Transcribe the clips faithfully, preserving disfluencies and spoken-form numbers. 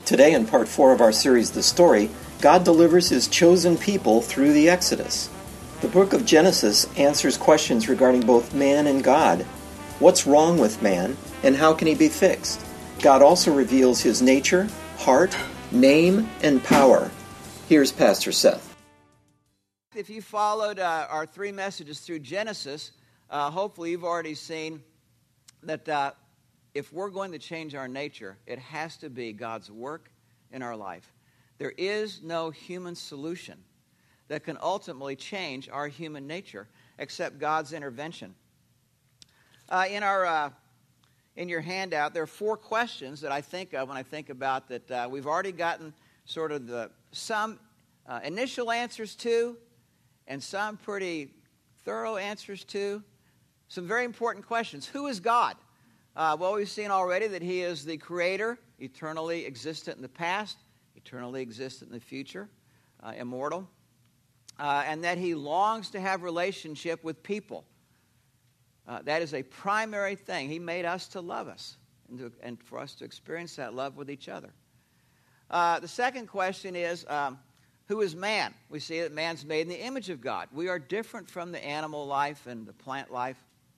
Today, in part four of our series, The Story, God delivers his chosen people through the Exodus. The book of Genesis answers questions regarding both man and God. What's wrong with man, and how can he be fixed? God also reveals his nature, heart, name, and power. Here's Pastor Seth. If you followed uh, our three messages through Genesis, uh, hopefully you've already seen that uh, if we're going to change our nature, it has to be God's work in our life. There is no human solution that can ultimately change our human nature except God's intervention. Uh, in our uh, in your handout, there are four questions that I think of when I think about that uh, we've already gotten sort of the some uh, initial answers to, and some pretty thorough answers to. Some very important questions. Who is God? Uh, well, we've seen already that he is the creator, eternally existent in the past, eternally existent in the future, uh, immortal, uh, and that he longs to have relationship with people. Uh, that is a primary thing. He made us to love us and, to, and for us to experience that love with each other. Uh, the second question is, um, who is man? We see that man's made in the image of God. We are different from the animal life and the plant life.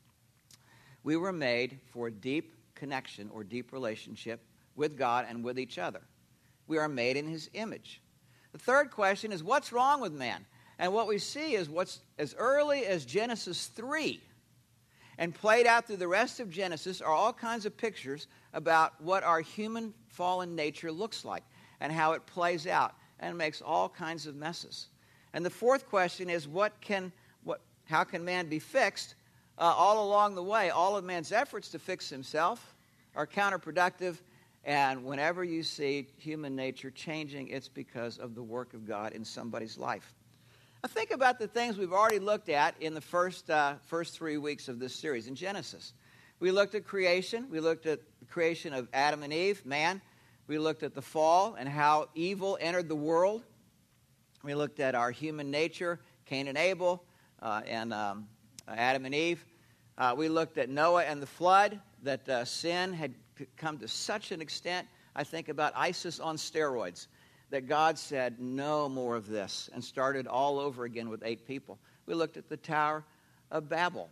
We were made for a deep connection or deep relationship with God and with each other. We are made in his image. The third question is, what's wrong with man? And what we see is what's as early as Genesis three and played out through the rest of Genesis are all kinds of pictures about what our human fallen nature looks like and how it plays out and makes all kinds of messes. And the fourth question is, what can, what, how can man be fixed? Uh, all along the way, all of man's efforts to fix himself are counterproductive, and whenever you see human nature changing, it's because of the work of God in somebody's life. Now think about the things we've already looked at in the first, uh, first three weeks of this series in Genesis. We looked at creation. We looked at the creation of Adam and Eve, man. We looked at the fall and how evil entered the world. We looked at our human nature, Cain and Abel, uh, and um, Adam and Eve. Uh, we looked at Noah and the flood, that uh, sin had come to such an extent. I think about ISIS on steroids, that God said, no more of this, and started all over again with eight people. We looked at the Tower of Babel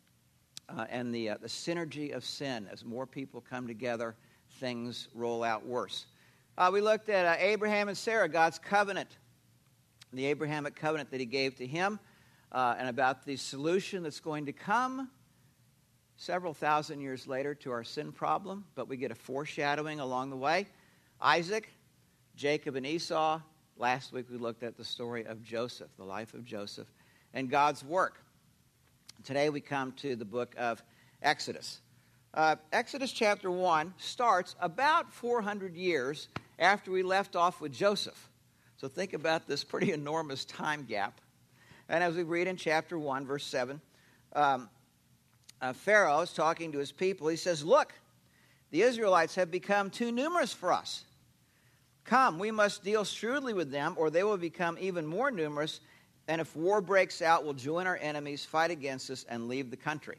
uh, and the, uh, the synergy of sin. As more people come together, things roll out worse. Uh, we looked at uh, Abraham and Sarah, God's covenant, the Abrahamic covenant that he gave to him, uh, and about the solution that's going to come several thousand years later to our sin problem, but we get a foreshadowing along the way. Isaac, Jacob and Esau. Last week we looked at the story of Joseph, the life of Joseph, and God's work. Today we come to the book of Exodus. Uh, Exodus chapter one starts about four hundred years after we left off with Joseph. So think about this pretty enormous time gap. And as we read in chapter one, verse seven, um, uh, Pharaoh is talking to his people. He says, look, the Israelites have become too numerous for us. Come, we must deal shrewdly with them, or they will become even more numerous, and if war breaks out, we'll join our enemies, fight against us, and leave the country.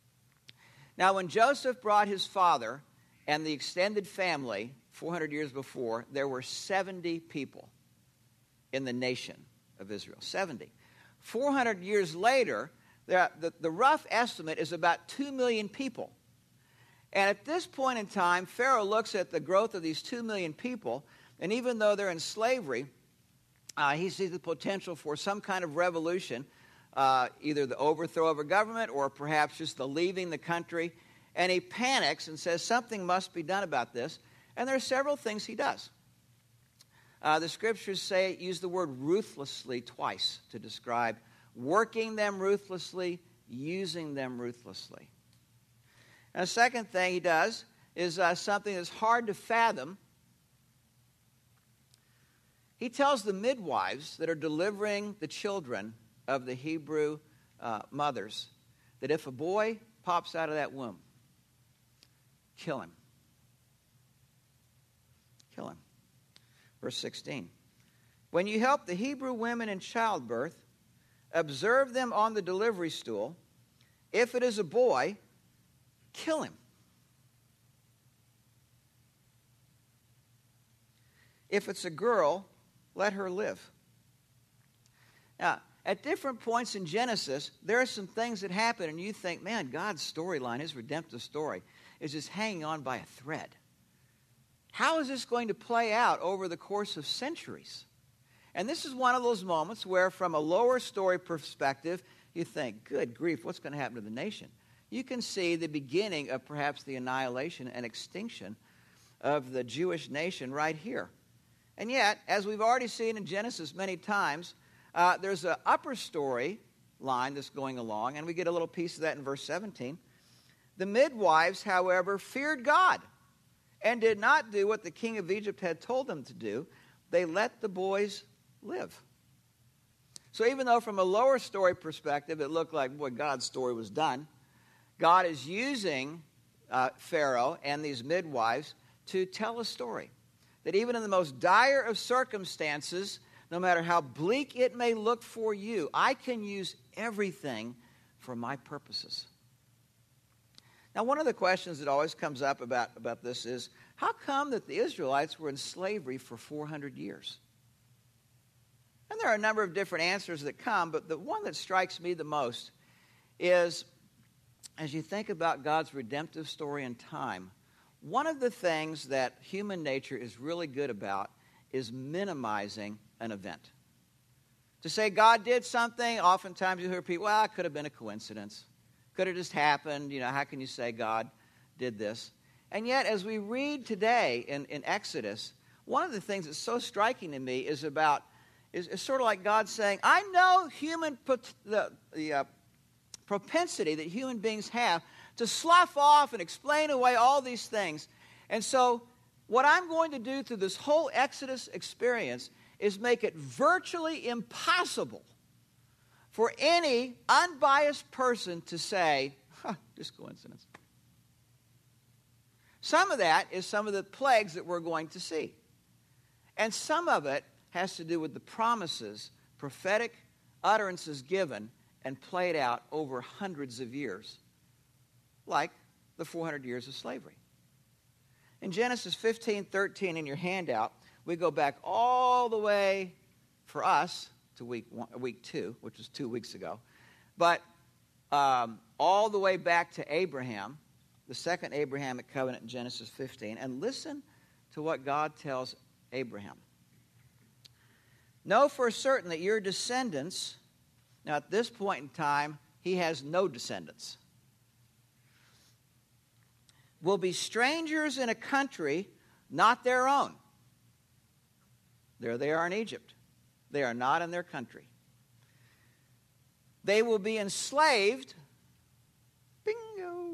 Now, when Joseph brought his father and the extended family four hundred years before, there were seventy people in the nation of Israel. seventy. four hundred years later, the, the, the rough estimate is about two million people. And at this point in time, Pharaoh looks at the growth of these two million people, and even though they're in slavery, uh, he sees the potential for some kind of revolution, uh, either the overthrow of a government or perhaps just the leaving the country. And he panics and says something must be done about this. And there are several things he does. Uh, the scriptures say, use the word ruthlessly twice to describe working them ruthlessly, using them ruthlessly. And the second thing he does is uh, something that's hard to fathom. He tells the midwives that are delivering the children of the Hebrew uh, mothers that if a boy pops out of that womb, kill him. Kill him. Verse sixteen. When you help the Hebrew women in childbirth, observe them on the delivery stool. If it is a boy, kill him. If it's a girl, let her live. Now, at different points in Genesis, there are some things that happen, and you think, man, God's storyline, his redemptive story, is just hanging on by a thread. How is this going to play out over the course of centuries? And this is one of those moments where, from a lower story perspective, you think, good grief, what's going to happen to the nation? You can see the beginning of perhaps the annihilation and extinction of the Jewish nation right here. And yet, as we've already seen in Genesis many times, uh, there's an upper story line that's going along, and we get a little piece of that in verse seventeen. The midwives, however, feared God and did not do what the king of Egypt had told them to do. They let the boys live. So even though from a lower story perspective it looked like, boy, God's story was done, God is using uh, Pharaoh and these midwives to tell a story. That even in the most dire of circumstances, no matter how bleak it may look for you, I can use everything for my purposes. Now, one of the questions that always comes up about, about this is, how come that the Israelites were in slavery for four hundred years? And there are a number of different answers that come, but the one that strikes me the most is, as you think about God's redemptive story in time, one of the things that human nature is really good about is minimizing an event. To say God did something, oftentimes you hear people, well, it could have been a coincidence. Could have just happened. You know, how can you say God did this? And yet, as we read today in, in Exodus, one of the things that's so striking to me is about, is, is sort of like God saying, I know human, the, the uh, propensity that human beings have to slough off and explain away all these things. And so what I'm going to do through this whole Exodus experience is make it virtually impossible for any unbiased person to say, huh, just coincidence. Some of that is some of the plagues that we're going to see. And some of it has to do with the promises, prophetic utterances given and played out over hundreds of years, like the four hundred years of slavery. In Genesis fifteen thirteen in your handout, we go back all the way, for us, to week one, week two, which was two weeks ago, but um, all the way back to Abraham, the second Abrahamic covenant in Genesis fifteen, and listen to what God tells Abraham. Know for certain that your descendants, now at this point in time, he has no descendants, will be strangers in a country not their own. There they are in Egypt. They are not in their country. They will be enslaved, bingo,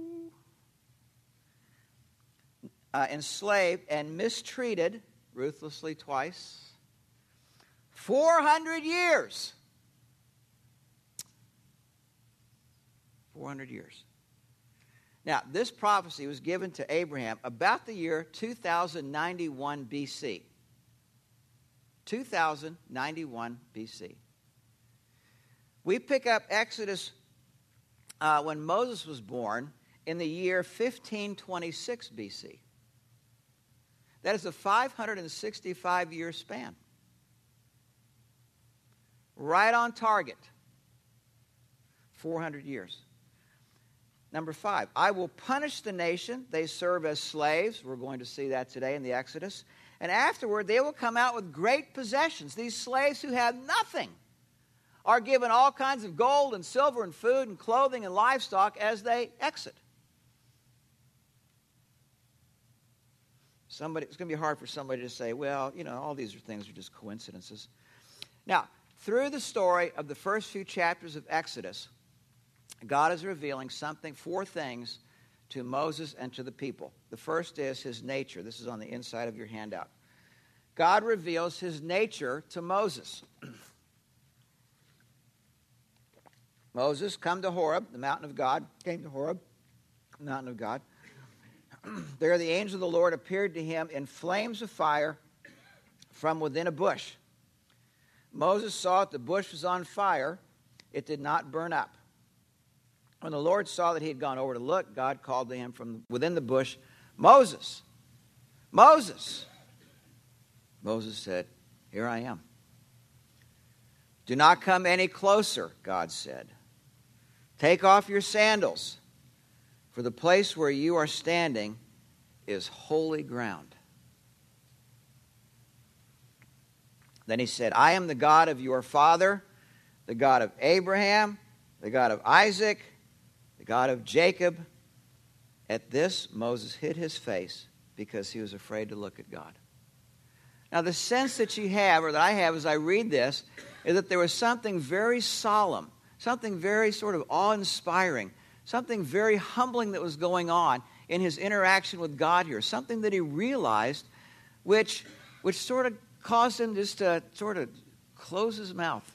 uh, enslaved and mistreated ruthlessly twice, four hundred years. four hundred years. Now, this prophecy was given to Abraham about the year two thousand ninety-one B C. two thousand ninety-one B C. We pick up Exodus uh, when Moses was born in the year fifteen twenty-six B C. That is a five hundred sixty-five year span. Right on target. four hundred years. Number five, I will punish the nation. They serve as slaves. We're going to see that today in the Exodus. And afterward, they will come out with great possessions. These slaves who have nothing are given all kinds of gold and silver and food and clothing and livestock as they exit. Somebody, it's going to be hard for somebody to say, well, you know, all these things are just coincidences. Now, through the story of the first few chapters of Exodus, God is revealing something, four things, to Moses and to the people. The first is his nature. This is on the inside of your handout. God reveals his nature to Moses. Moses, come to Horeb, the mountain of God. Came to Horeb, the mountain of God. There the angel of the Lord appeared to him in flames of fire from within a bush. Moses saw that the bush was on fire. It did not burn up. When the Lord saw that he had gone over to look, God called to him from within the bush, Moses, Moses. Moses said, "Here I am." "Do not come any closer," God said. "Take off your sandals, for the place where you are standing is holy ground." Then he said, "I am the God of your father, the God of Abraham, the God of Isaac, the God of Jacob." At this, Moses hid his face because he was afraid to look at God. Now, the sense that you have, or that I have as I read this, is that there was something very solemn, something very sort of awe-inspiring, something very humbling that was going on in his interaction with God here, something that he realized which, which sort of caused him just to sort of close his mouth.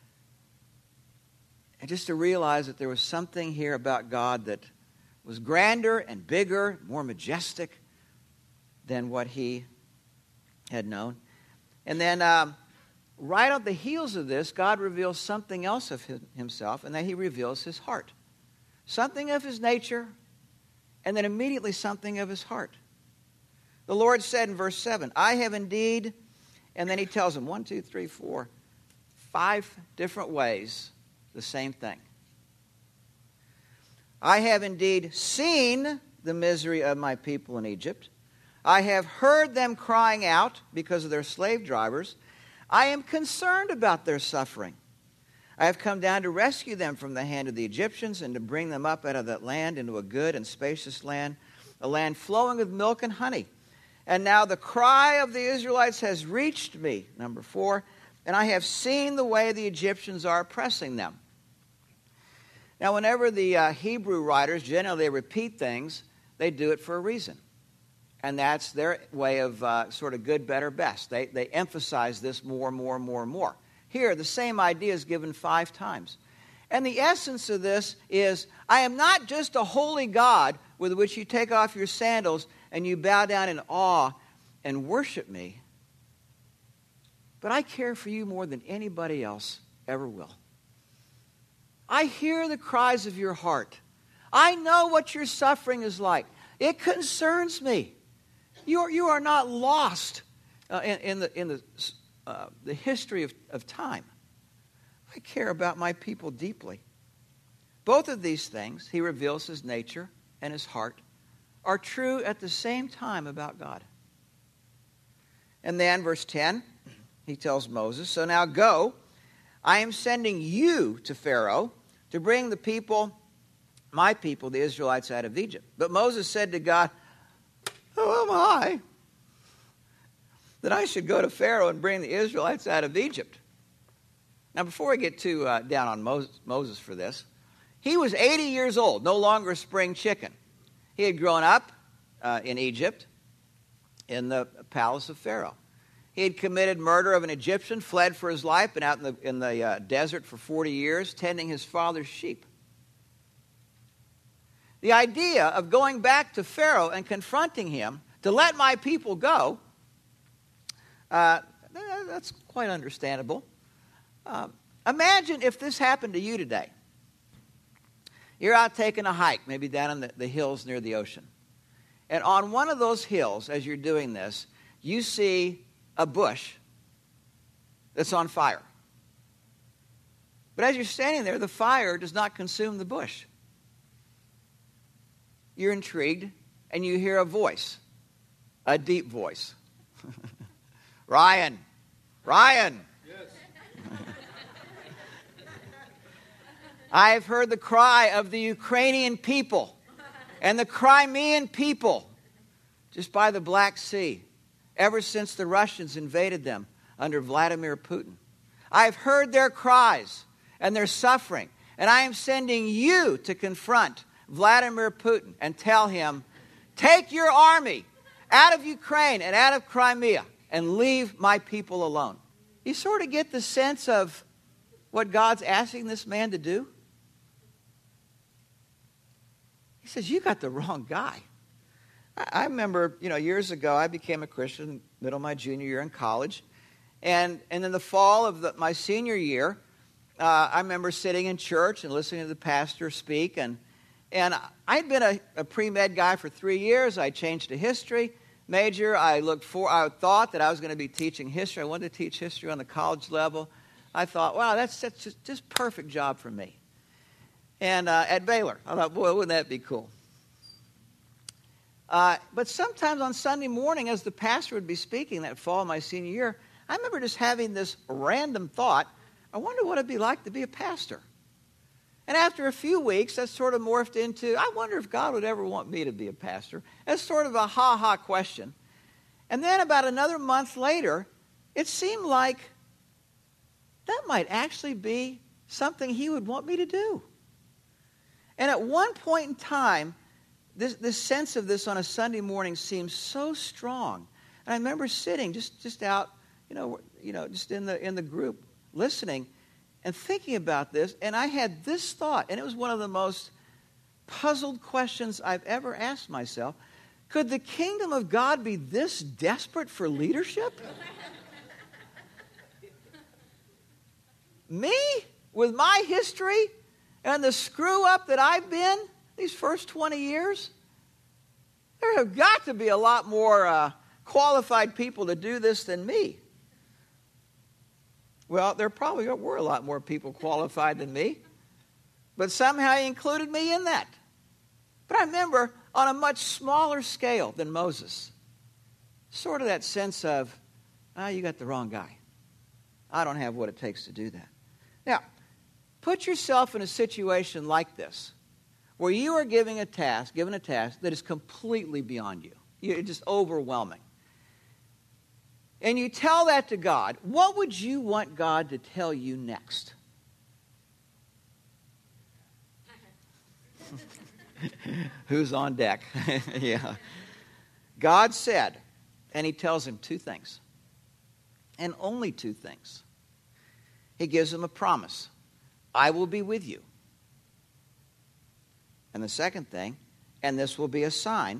And just to realize that there was something here about God that was grander and bigger, more majestic than what he had known. And then um, right on the heels of this, God reveals something else of himself, and that he reveals his heart. Something of his nature, and then immediately something of his heart. The Lord said in verse seven, "I have indeed," and then he tells him one, two, three, four, five different ways the same thing. "I have indeed seen the misery of my people in Egypt. I have heard them crying out because of their slave drivers. I am concerned about their suffering. I have come down to rescue them from the hand of the Egyptians and to bring them up out of that land into a good and spacious land, a land flowing with milk and honey. And now the cry of the Israelites has reached me," number four, "and I have seen the way the Egyptians are oppressing them." Now, whenever the uh, Hebrew writers, generally they repeat things, they do it for a reason. And that's their way of uh, sort of good, better, best. They, they emphasize this more, more, more, more. Here, the same idea is given five times. And the essence of this is, I am not just a holy God with which you take off your sandals and you bow down in awe and worship me, but I care for you more than anybody else ever will. I hear the cries of your heart. I know what your suffering is like. It concerns me. You are, you are not lost uh, in, in the, in the, uh, the history of, of time. I care about my people deeply. Both of these things, he reveals his nature and his heart, are true at the same time about God. And then, verse ten, he tells Moses, "So now go, I am sending you to Pharaoh to bring the people, my people, the Israelites, out of Egypt." But Moses said to God, "Who am I that I should go to Pharaoh and bring the Israelites out of Egypt?" Now, before we get too uh, down on Moses, Moses for this, he was eighty years old, no longer a spring chicken. He had grown up uh, in Egypt, in the palace of Pharaoh. He had committed murder of an Egyptian, fled for his life, been out in the, in the uh, desert for forty years, tending his father's sheep. The idea of going back to Pharaoh and confronting him to let my people go, uh, that's quite understandable. Uh, imagine if this happened to you today. You're out taking a hike, maybe down in the, the hills near the ocean. And on one of those hills, as you're doing this, you see a bush that's on fire. But as you're standing there, the fire does not consume the bush. You're intrigued, and you hear a voice, a deep voice. "Ryan, Ryan." Yes. "I have heard the cry of the Ukrainian people and the Crimean people just by the Black Sea, ever since the Russians invaded them under Vladimir Putin. I have heard their cries and their suffering, and I am sending you to confront Vladimir Putin and tell him, take your army out of Ukraine and out of Crimea and leave my people alone." You sort of get the sense of what God's asking this man to do. He says, you got the wrong guy. I remember, you know, years ago, I became a Christian middle of my junior year in college. And, and in the fall of the, my senior year, uh, I remember sitting in church and listening to the pastor speak. And, and I'd been a, a pre-med guy for three years. I changed to history. major, I looked for, I thought that I was going to be teaching history. I wanted to teach history on the college level. I thought, wow, that's, that's just, just perfect job for me. And uh, at Baylor, I thought, boy, wouldn't that be cool? Uh, but sometimes on Sunday morning, as the pastor would be speaking that fall of my senior year, I remember just having this random thought, I wonder what it'd be like to be a pastor. And after a few weeks, that sort of morphed into, I wonder if God would ever want me to be a pastor. That's sort of a ha-ha question. And then about another month later, it seemed like that might actually be something he would want me to do. And at one point in time, this, this sense of this on a Sunday morning seemed so strong. And I remember sitting just, just out, you know, you know, just in the in the group, listening and thinking about this. And I had this thought, and it was one of the most puzzled questions I've ever asked myself. Could the kingdom of God be this desperate for leadership? Me? With my history and the screw up that I've been these first twenty years? There have got to be a lot more uh, qualified people to do this than me. Well, there probably were a lot more people qualified than me, but somehow he included me in that. But I remember on a much smaller scale than Moses, sort of that sense of, ah, oh, you got the wrong guy. I don't have what it takes to do that. Now, put yourself in a situation like this, where you are giving a task, given a task that is completely beyond you. You're just overwhelming. And you tell that to God. What would you want God to tell you next? Who's on deck? Yeah. God said, and he tells him two things. And only two things. He gives him a promise. I will be with you. And the second thing, and this will be a sign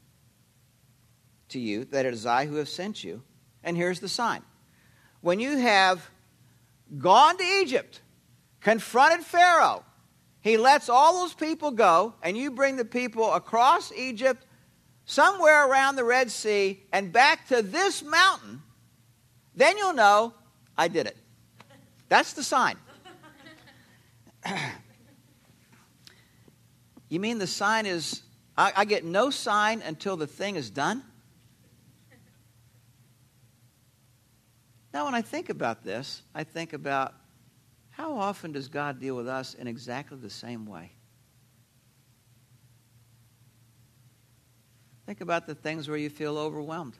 to you that it is I who have sent you. And here's the sign. When you have gone to Egypt, confronted Pharaoh, he lets all those people go, and you bring the people across Egypt, somewhere around the Red Sea, and back to this mountain, then you'll know I did it. That's the sign. You mean the sign is, I, I get no sign until the thing is done? Now, when I think about this, I think about how often does God deal with us in exactly the same way? Think about the things where you feel overwhelmed.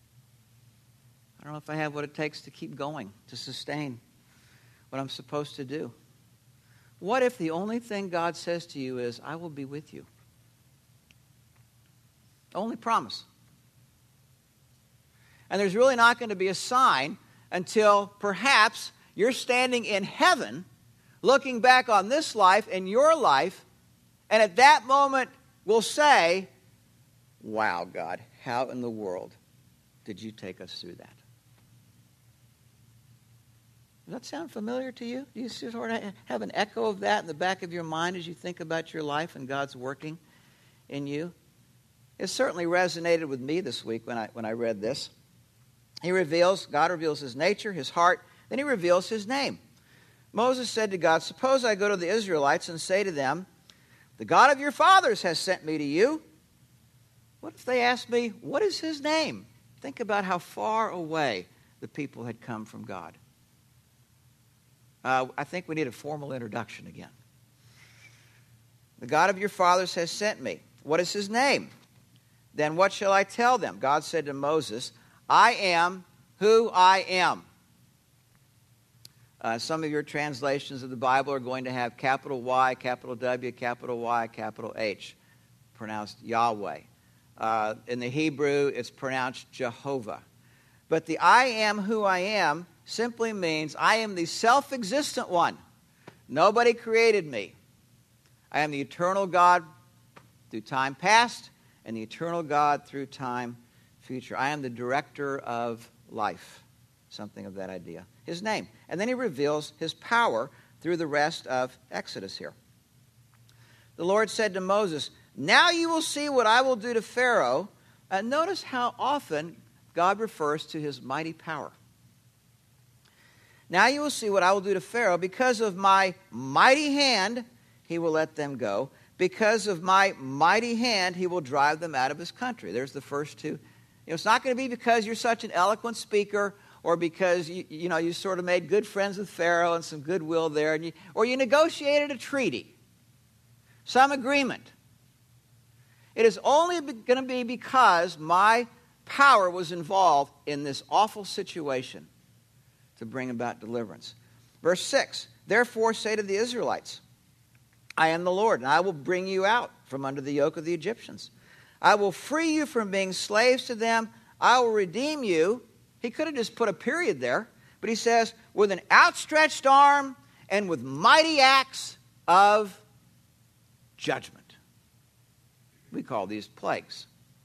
I don't know if I have what it takes to keep going, to sustain what I'm supposed to do. What if the only thing God says to you is, I will be with you? Only promise. And there's really not going to be a sign until perhaps you're standing in heaven, looking back on this life and your life, and at that moment we'll say, wow, God, how in the world did you take us through that? Does that sound familiar to you? Do you sort of have an echo of that in the back of your mind as you think about your life and God's working in you? It certainly resonated with me this week when I when I read this. He reveals, God reveals his nature, his heart, then he reveals his name. Moses said to God, suppose I go to the Israelites and say to them, the God of your fathers has sent me to you. What if they ask me, what is his name? Think about how far away the people had come from God. Uh, I think we need a formal introduction again. The God of your fathers has sent me. What is his name? Then what shall I tell them? God said to Moses, I am who I am. Uh, some of your translations of the Bible are going to have capital Y, capital W, capital Y, capital H, pronounced Yahweh. Uh, in the Hebrew, it's pronounced Jehovah. But the I am who I am simply means I am the self-existent one. Nobody created me. I am the eternal God through time past and the eternal God through time future. I am the director of life. Something of that idea. His name. And then he reveals his power through the rest of Exodus here. The Lord said to Moses, now you will see what I will do to Pharaoh, Uh, notice how often God refers to his mighty power. Now you will see what I will do to Pharaoh. Because of my mighty hand, he will let them go. Because of my mighty hand, he will drive them out of his country. There's the first two. You know, it's not going to be because you're such an eloquent speaker or because you, you know, you sort of made good friends with Pharaoh and some goodwill there, and you, or you negotiated a treaty, some agreement. It is only going to be because my power was involved in this awful situation to bring about deliverance. Verse six, therefore say to the Israelites, I am the Lord, and I will bring you out from under the yoke of the Egyptians. I will free you from being slaves to them. I will redeem you. He could have just put a period there, but he says, with an outstretched arm and with mighty acts of judgment. We call these plagues.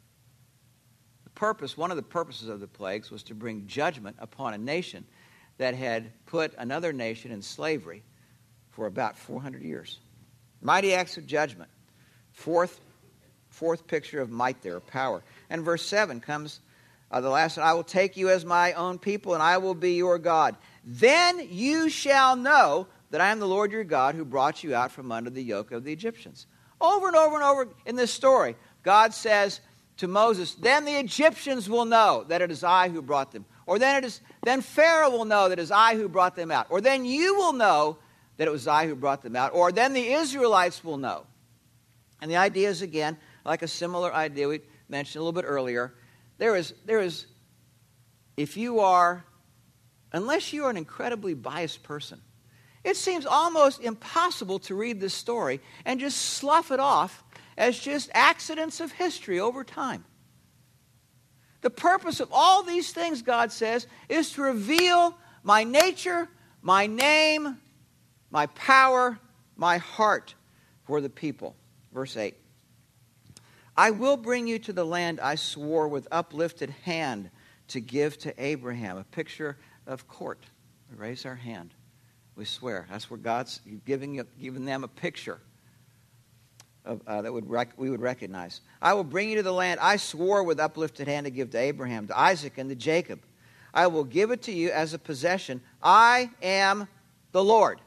The purpose, one of the purposes of the plagues was to bring judgment upon a nation that had put another nation in slavery for about four hundred years. Mighty acts of judgment. Fourth, fourth picture of might there, power. And verse seven comes, uh, the last one, I will take you as my own people, and I will be your God. Then you shall know that I am the Lord your God who brought you out from under the yoke of the Egyptians. Over and over and over in this story, God says to Moses, then the Egyptians will know that it is I who brought them. Or then it is then Pharaoh will know that it is I who brought them out. Or then you will know that it was I who brought them out. Or then the Israelites will know. And the idea is, again, like a similar idea we mentioned a little bit earlier. There is, there is, if you are, unless you are an incredibly biased person, it seems almost impossible to read this story and just slough it off as just accidents of history over time. The purpose of all these things, God says, is to reveal my nature, my name, my power, my heart for the people. Verse eight. I will bring you to the land I swore with uplifted hand to give to Abraham. A picture of court. We raise our hand. We swear. That's where God's giving, giving them a picture of, uh, that would rec- we would recognize. I will bring you to the land I swore with uplifted hand to give to Abraham, to Isaac, and to Jacob. I will give it to you as a possession. I am the Lord.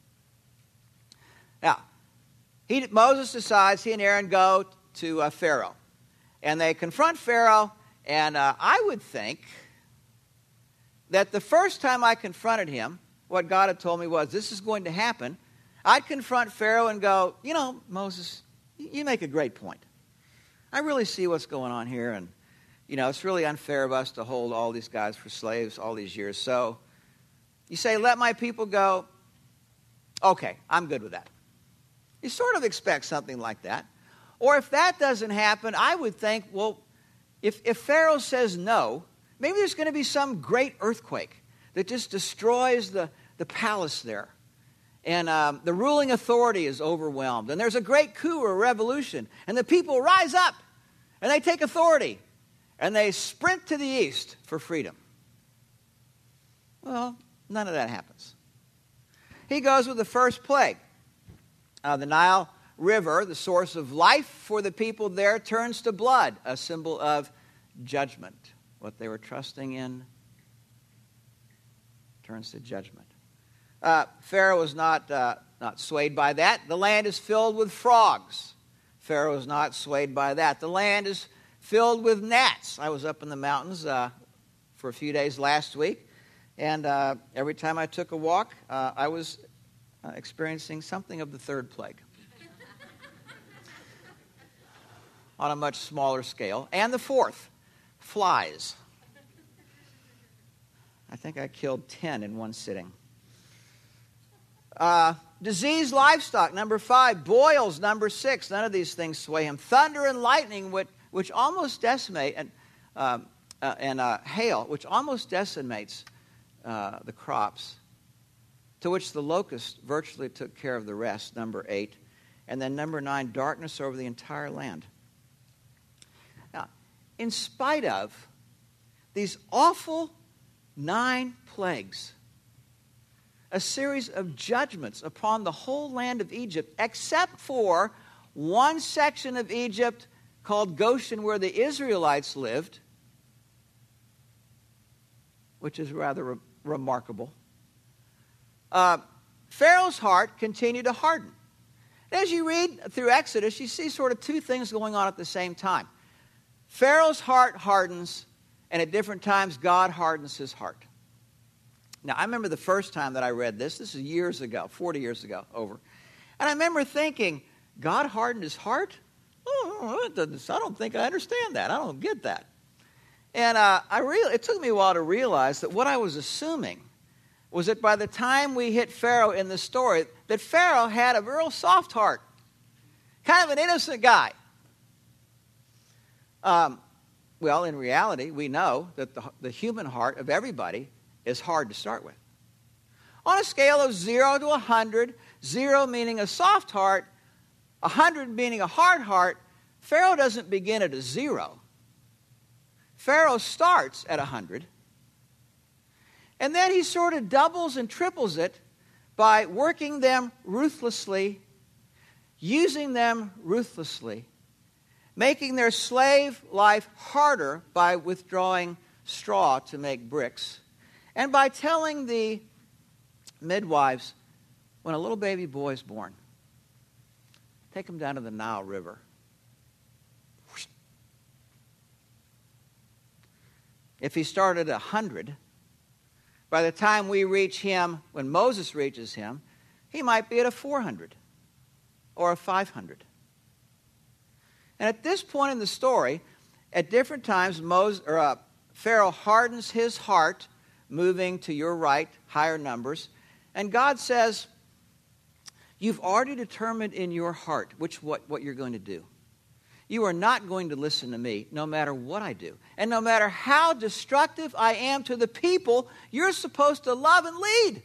Now, he, Moses decides he and Aaron go to uh, Pharaoh. And they confront Pharaoh, and uh, I would think that the first time I confronted him, what God had told me was, this is going to happen. I'd confront Pharaoh and go, you know, Moses, you make a great point. I really see what's going on here, and, you know, it's really unfair of us to hold all these guys for slaves all these years. So you say, let my people go. Okay, I'm good with that. You sort of expect something like that. Or if that doesn't happen, I would think, well, if, if Pharaoh says no, maybe there's going to be some great earthquake that just destroys the, the palace there. And um, the ruling authority is overwhelmed. And there's a great coup or revolution. And the people rise up. And they take authority. And they sprint to the east for freedom. Well, none of that happens. He goes with the first plague. Uh, the Nile River, the source of life for the people there, turns to blood, a symbol of judgment. What they were trusting in turns to judgment. Uh, Pharaoh was not, uh, not swayed by that. The land is filled with frogs. Pharaoh is not swayed by that. The land is filled with gnats. I was up in the mountains uh, for a few days last week, and uh, every time I took a walk, uh, I was uh, experiencing something of the third plague. On a much smaller scale. And the fourth, flies. I think I killed ten in one sitting. Uh, diseased livestock, number five. Boils, number six. None of these things sway him. Thunder and lightning, which, which almost decimate, and, uh, uh, and uh, hail, which almost decimates uh, the crops, to which the locust virtually took care of the rest, number eight. And then number nine, darkness over the entire land. Now, in spite of these awful nine plagues, a series of judgments upon the whole land of Egypt, except for one section of Egypt called Goshen, where the Israelites lived, which is rather re- remarkable, uh, Pharaoh's heart continued to harden. As you read through Exodus, you see sort of two things going on at the same time. Pharaoh's heart hardens, and at different times, God hardens his heart. Now, I remember the first time that I read this. This is years ago, forty years ago, over. And I remember thinking, God hardened his heart? Oh, I don't think I understand that. I don't get that. And uh, I re- it took me a while to realize that what I was assuming was that by the time we hit Pharaoh in the story, that Pharaoh had a real soft heart, kind of an innocent guy. Um, well, in reality, we know that the, the human heart of everybody is hard to start with. On a scale of zero to one hundred, zero meaning a soft heart, one hundred meaning a hard heart, Pharaoh doesn't begin at a zero. Pharaoh starts at one hundred. And then he sort of doubles and triples it by working them ruthlessly, using them ruthlessly, making their slave life harder by withdrawing straw to make bricks, and by telling the midwives, when a little baby boy is born, take him down to the Nile River. If he started at one hundred, by the time we reach him, when Moses reaches him, he might be at a four hundred or a five hundred. And at this point in the story, at different times, Moses, or, uh, Pharaoh hardens his heart, moving to your right, higher numbers. And God says, you've already determined in your heart which what, what you're going to do. You are not going to listen to me no matter what I do. And no matter how destructive I am to the people you're supposed to love and lead.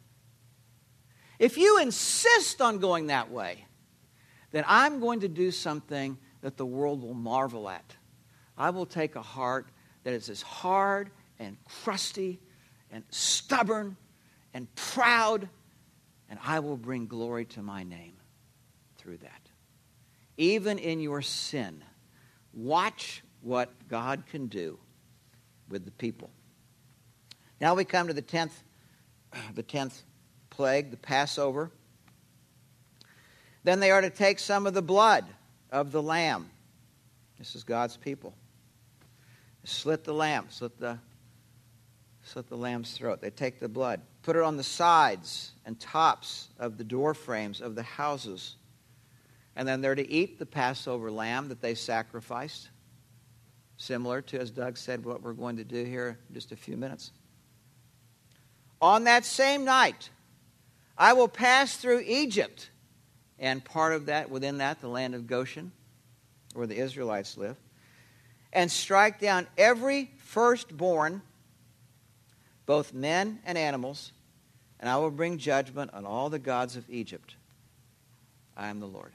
If you insist on going that way, then I'm going to do something that the world will marvel at. I will take a heart that is as hard and crusty and stubborn and proud, and I will bring glory to my name through that. Even in your sin, watch what God can do with the people. Now we come to the tenth, the tenth plague, the Passover. Then they are to take some of the blood of the lamb. This is God's people. Slit the lamb, slit the, slit the lamb's throat. They take the blood, put it on the sides and tops of the door frames of the houses. And then they're to eat the Passover lamb that they sacrificed. Similar to, as Doug said, what we're going to do here in just a few minutes. On that same night, I will pass through Egypt. And part of that, within that, the land of Goshen, where the Israelites live. And strike down every firstborn, both men and animals. And I will bring judgment on all the gods of Egypt. I am the Lord.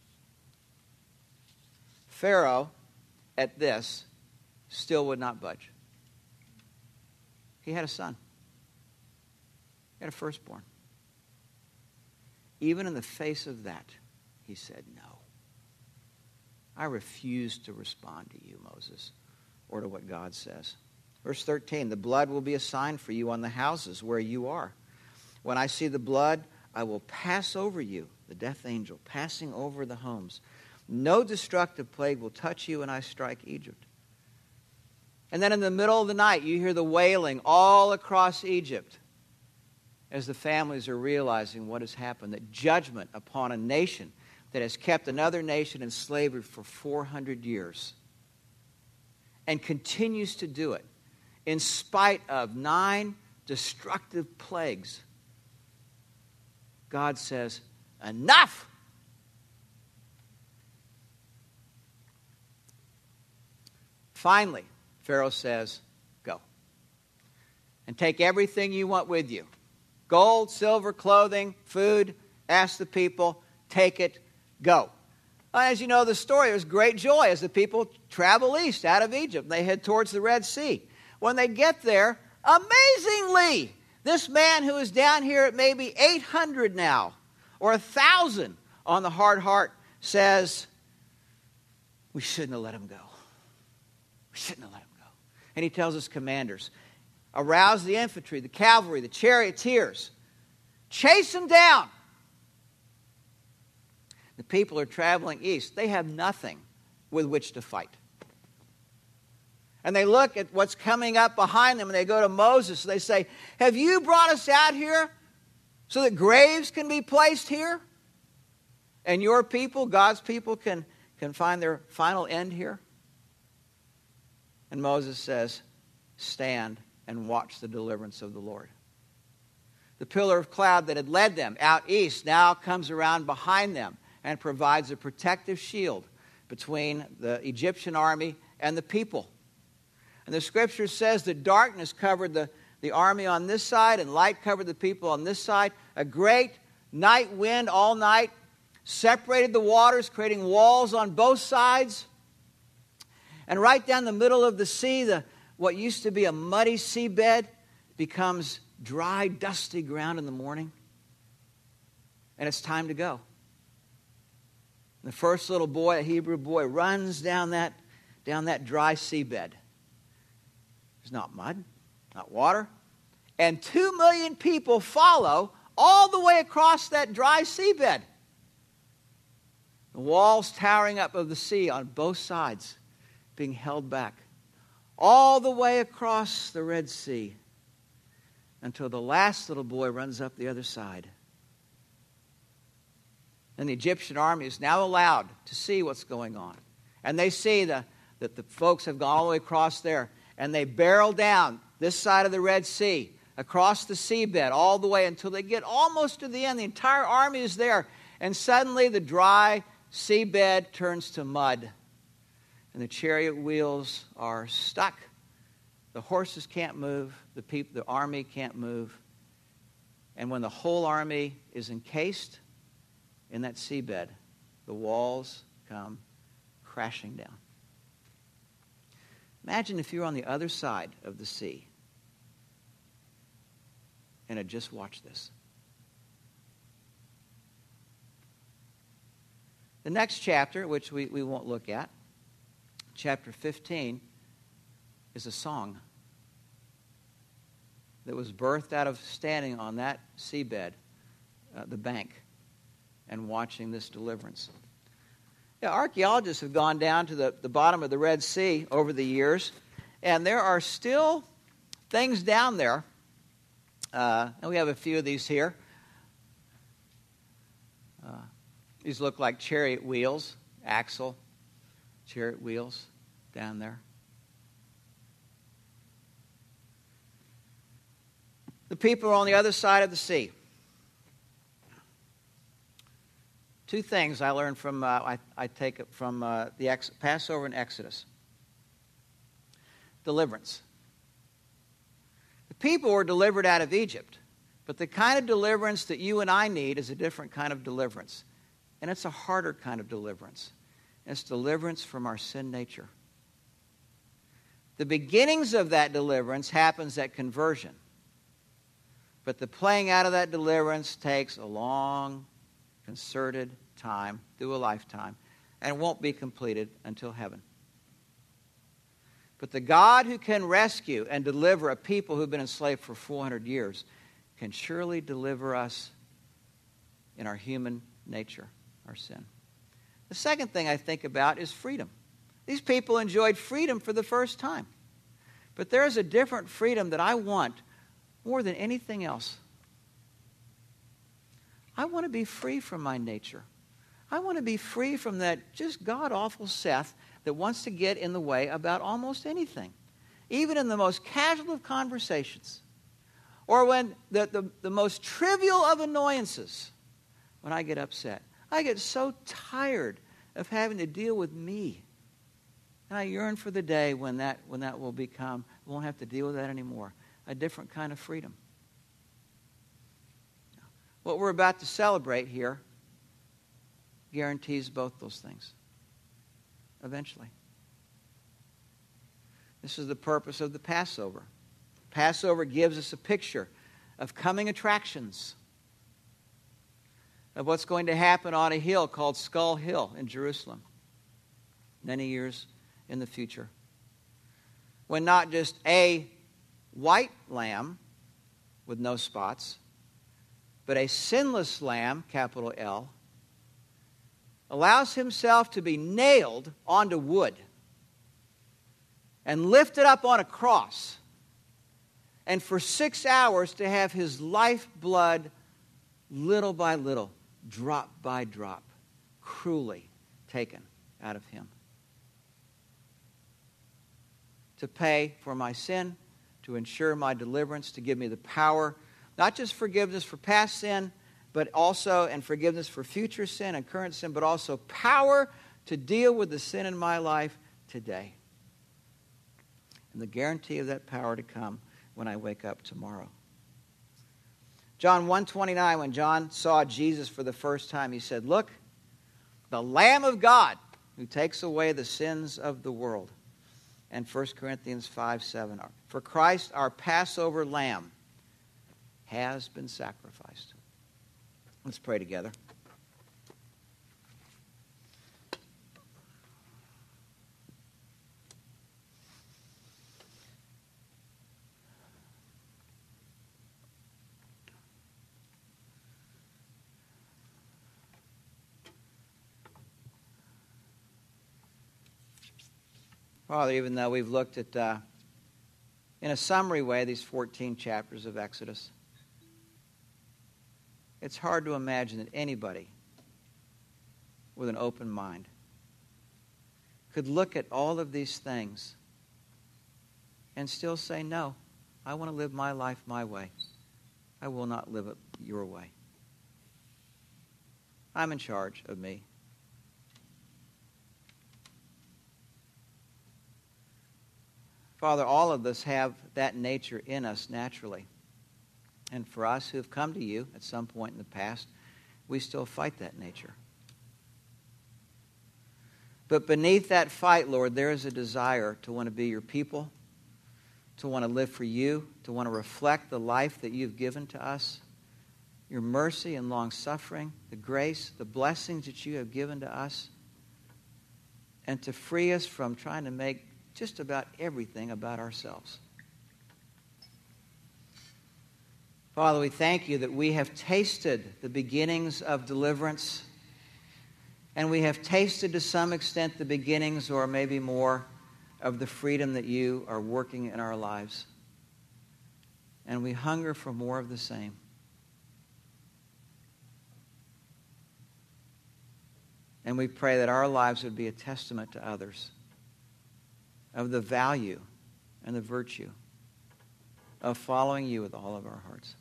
Pharaoh, at this, still would not budge. He had a son. He had a firstborn. Even in the face of that, he said, no. I refuse to respond to you, Moses, or to what God says. Verse thirteen, the blood will be a sign for you on the houses where you are. When I see the blood, I will pass over you, the death angel, passing over the homes. No destructive plague will touch you when I strike Egypt. And then in the middle of the night, you hear the wailing all across Egypt as the families are realizing what has happened, that judgment upon a nation that has kept another nation in slavery for four hundred years and continues to do it in spite of nine destructive plagues. God says, enough! Finally, Pharaoh says, go. And take everything you want with you. Gold, silver, clothing, food. Ask the people, take it, go. As you know the story, there's great joy as the people travel east out of Egypt. They head towards the Red Sea. When they get there, amazingly, this man who is down here at maybe eight hundred now, or one thousand on the hard heart, says, we shouldn't have let him go. We shouldn't have let him go. And he tells his commanders, arouse the infantry, the cavalry, the charioteers. Chase them down. The people are traveling east. They have nothing with which to fight. And they look at what's coming up behind them and they go to Moses and they say, have you brought us out here so that graves can be placed here? And your people, God's people, can, can find their final end here? And Moses says, stand and watch the deliverance of the Lord. The pillar of cloud that had led them out east now comes around behind them and provides a protective shield between the Egyptian army and the people. And the scripture says that darkness covered the, the army on this side and light covered the people on this side. A great night wind all night separated the waters, creating walls on both sides. And right down the middle of the sea, the, what used to be a muddy seabed becomes dry, dusty ground in the morning. And it's time to go. And the first little boy, a Hebrew boy, runs down that, down that dry seabed. There's not mud, not water. And two million people follow all the way across that dry seabed. The walls towering up of the sea on both sides, being held back all the way across the Red Sea until the last little boy runs up the other side. And the Egyptian army is now allowed to see what's going on. And they see the, that the folks have gone all the way across there. And they barrel down this side of the Red Sea, across the seabed, all the way until they get almost to the end. The entire army is there. And suddenly the dry seabed turns to mud. And the chariot wheels are stuck. The horses can't move. The people, the army can't move. And when the whole army is encased in that seabed, the walls come crashing down. Imagine if you were on the other side of the sea and had just watched this. The next chapter, which we, we won't look at, chapter fifteen, is a song that was birthed out of standing on that seabed, uh, the bank, and watching this deliverance. Yeah, archaeologists have gone down to the, the bottom of the Red Sea over the years, and there are still things down there. Uh, and we have a few of these here. Uh, these look like chariot wheels, axle, chariot wheels down there. The people are on the other side of the sea. Two things I learned from, uh, I, I take it from uh, the Ex- Passover and Exodus. Deliverance. The people were delivered out of Egypt, but the kind of deliverance that you and I need is a different kind of deliverance. And it's a harder kind of deliverance. It's deliverance from our sin nature. The beginnings of that deliverance happens at conversion. But the playing out of that deliverance takes a long, concerted time, through a lifetime, and won't be completed until heaven. But the God who can rescue and deliver a people who've been enslaved for four hundred years can surely deliver us in our human nature, our sin. The second thing I think about is freedom. These people enjoyed freedom for the first time. But there is a different freedom that I want more than anything else. I want to be free from my nature. I want to be free from that just god-awful Seth that wants to get in the way about almost anything, even in the most casual of conversations, or when the, the, the most trivial of annoyances, when I get upset. I get so tired of having to deal with me. And I yearn for the day when that, when that will become, I won't have to deal with that anymore. A different kind of freedom. What we're about to celebrate here guarantees both those things. Eventually. This is the purpose of the Passover. Passover gives us a picture of coming attractions, of what's going to happen on a hill called Skull Hill in Jerusalem. many years in the future, when not just a white lamb with no spots, but a sinless lamb, capital L, allows himself to be nailed onto wood and lifted up on a cross, and for six hours to have his lifeblood little by little, drop by drop, cruelly taken out of him. To pay for my sin, to ensure my deliverance, to give me the power, not just forgiveness for past sin, but also, and forgiveness for future sin and current sin, but also power to deal with the sin in my life today. And the guarantee of that power to come when I wake up tomorrow. John one twenty-nine, when John saw Jesus for the first time, he said, "Look, the Lamb of God who takes away the sins of the world." And First Corinthians five seven, "For Christ, our Passover lamb, has been sacrificed." Let's pray together. Father, even though we've looked at, uh, in a summary way, these fourteen chapters of Exodus, it's hard to imagine that anybody with an open mind could look at all of these things and still say, "No, I want to live my life my way. I will not live it your way. I'm in charge of me." Father, all of us have that nature in us naturally. And for us who have come to you at some point in the past, we still fight that nature. But beneath that fight, Lord, there is a desire to want to be your people, to want to live for you, to want to reflect the life that you've given to us, your mercy and long-suffering, the grace, the blessings that you have given to us, and to free us from trying to make just about everything about ourselves. Father, we thank you that we have tasted the beginnings of deliverance, and we have tasted to some extent the beginnings, or maybe more, of the freedom that you are working in our lives. And we hunger for more of the same. And we pray that our lives would be a testament to others of the value and the virtue of following you with all of our hearts.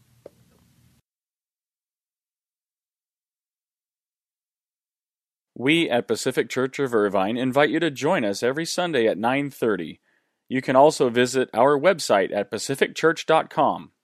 We at Pacific Church of Irvine invite you to join us every Sunday at nine thirty. You can also visit our website at pacific church dot com.